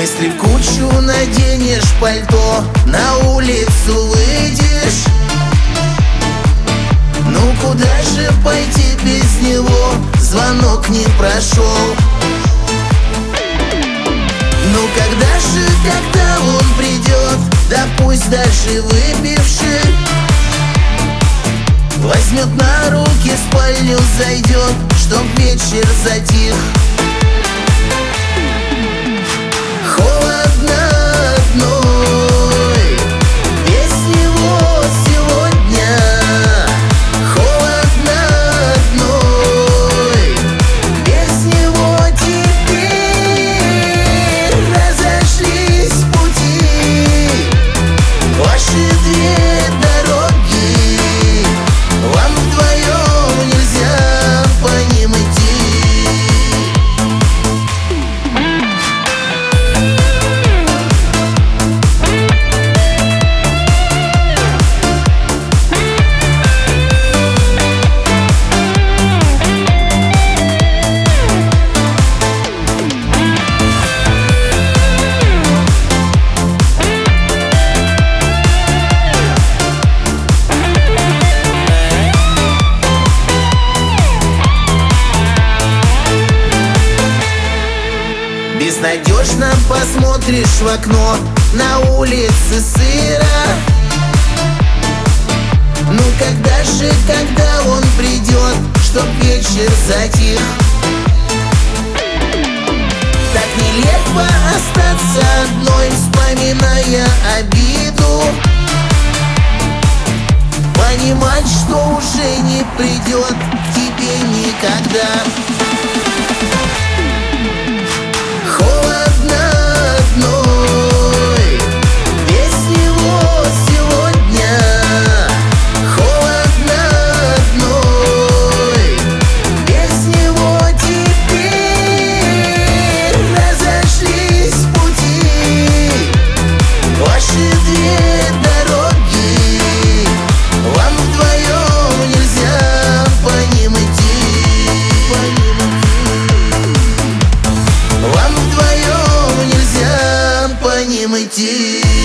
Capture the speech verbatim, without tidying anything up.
Мысли в кучу наденешь, пальто, на улицу выйдешь. Ну куда же пойти без него? Звонок не прошел. Ну когда же, когда он придет? Да пусть даже выпивший. Возьмет на руки, в спальню зайдет, чтоб вечер затих. Холодно одной, без него сегодня. Холодно одной, без него теперь. Разошлись пути, ваши две дороги. Вам вдвоем нельзя по ним идти. Безнадежно посмотришь в окно, на улице сыро. Ну когда же, когда он придет, чтоб вечер затих? Так нелепо остаться одной, вспоминая обиду. Понимать, что уже не придет к тебе никогда. Холодно одной, без него сегодня. Холодно одной, без него теперь. Разошлись пути, ваши две дороги. Вам вдвоем нельзя по ним идти. По ним идти. Вам вдвоем нельзя по ним идти.